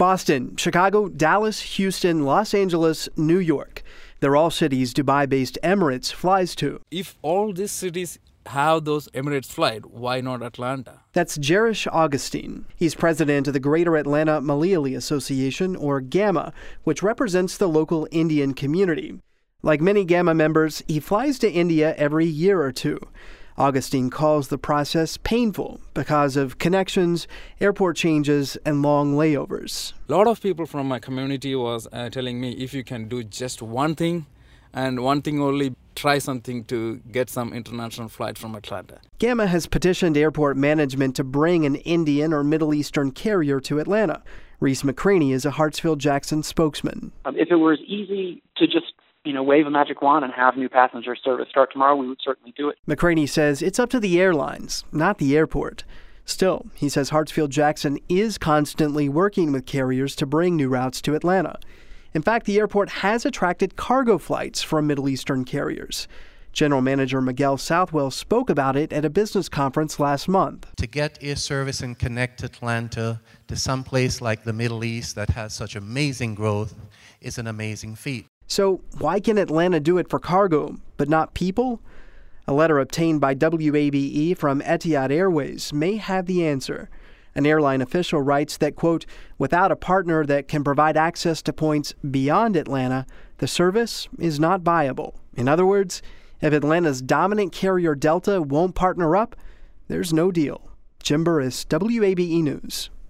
Boston, Chicago, Dallas, Houston, Los Angeles, New York. They're all cities Dubai-based Emirates flies to. If all these cities have those Emirates flight, why not Atlanta? That's Jerish Augustine. He's president of the Greater Atlanta Malayali Association, or GAMA, which represents the local Indian community. Like many GAMA members, he flies to India every year or two. Augustine calls the process painful because of connections, airport changes, and long layovers. A lot of people from my community was telling me, if you can do just one thing, and one thing only, try something to get some international flight from Atlanta. GAMA has petitioned airport management to bring an Indian or Middle Eastern carrier to Atlanta. Reese McCraney is a Hartsfield-Jackson spokesman. If it were as easy to just wave a magic wand and have new passenger service start tomorrow, we would certainly do it. McCraney says it's up to the airlines, not the airport. Still, he says Hartsfield-Jackson is constantly working with carriers to bring new routes to Atlanta. In fact, the airport has attracted cargo flights from Middle Eastern carriers. General Manager Miguel Southwell spoke about it at a business conference last month. To get air service and connect Atlanta to some place like the Middle East that has such amazing growth is an amazing feat. So why can Atlanta do it for cargo, but not people? A letter obtained by WABE from Etihad Airways may have the answer. An airline official writes that, quote, without a partner that can provide access to points beyond Atlanta, the service is not viable. In other words, if Atlanta's dominant carrier Delta won't partner up, there's no deal. Jim Burris, WABE News.